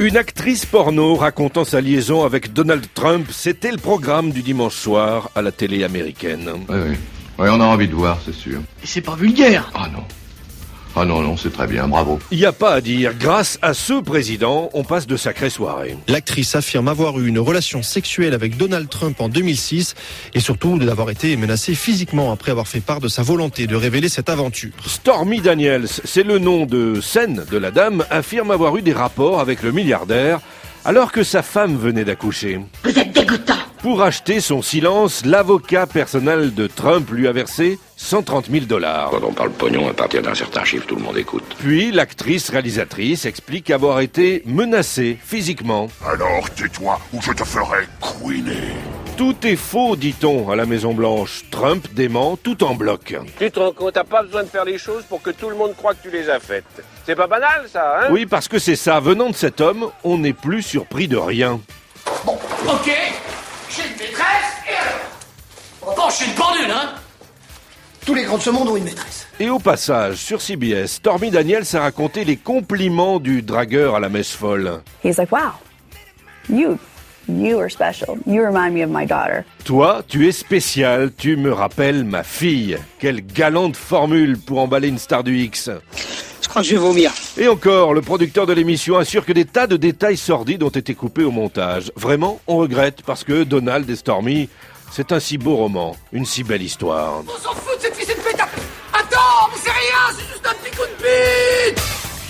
Une actrice porno racontant sa liaison avec Donald Trump, c'était le programme du dimanche soir à la télé américaine. Oui, on a envie de voir, c'est sûr. C'est pas vulgaire. Ah non, c'est très bien, bravo. Il n'y a pas à dire, grâce à ce président, on passe de sacrées soirées. L'actrice affirme avoir eu une relation sexuelle avec Donald Trump en 2006 et surtout d'avoir été menacée physiquement après avoir fait part de sa volonté de révéler cette aventure. Stormy Daniels, c'est le nom de scène de la dame, affirme avoir eu des rapports avec le milliardaire alors que sa femme venait d'accoucher. Vous êtes dégoûtant. Pour acheter son silence, l'avocat personnel de Trump lui a versé $130 000. Quand on parle pognon, à partir d'un certain chiffre, tout le monde écoute. Puis, l'actrice-réalisatrice explique avoir été menacée physiquement. Alors tais-toi ou je te ferai couiner. Tout est faux, dit-on à la Maison-Blanche. Trump dément tout en bloc. Tu te rends compte, t'as pas besoin de faire les choses pour que tout le monde croit que tu les as faites. C'est pas banal, ça, hein? Oui, parce que c'est ça. Venant de cet homme, on n'est plus surpris de rien. Bon, ok. J'ai une maîtresse et alors? Bon, je suis une pendule, hein? Tous les grands de ce monde ont une maîtresse. Et au passage, sur CBS, Stormy Daniels a raconté les compliments du dragueur à la messe folle. He's like, wow, you are special. You remind me of my daughter. Toi, tu es spécial, tu me rappelles ma fille. Quelle galante formule pour emballer une star du X. Je crois que je vais vomir. Et encore, le producteur de l'émission assure que des tas de détails sordides ont été coupés au montage. Vraiment, on regrette parce que Donald et Stormy, c'est un si beau roman, une si belle histoire. On s'en fout de cette fille, c'est une pétape. Attends, mais c'est rien, c'est juste un petit coup de bite.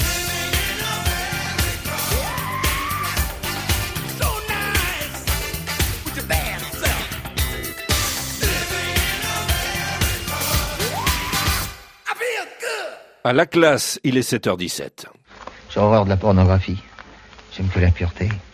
À la classe, il est 7h17. J'ai horreur de la pornographie. J'aime que la pureté.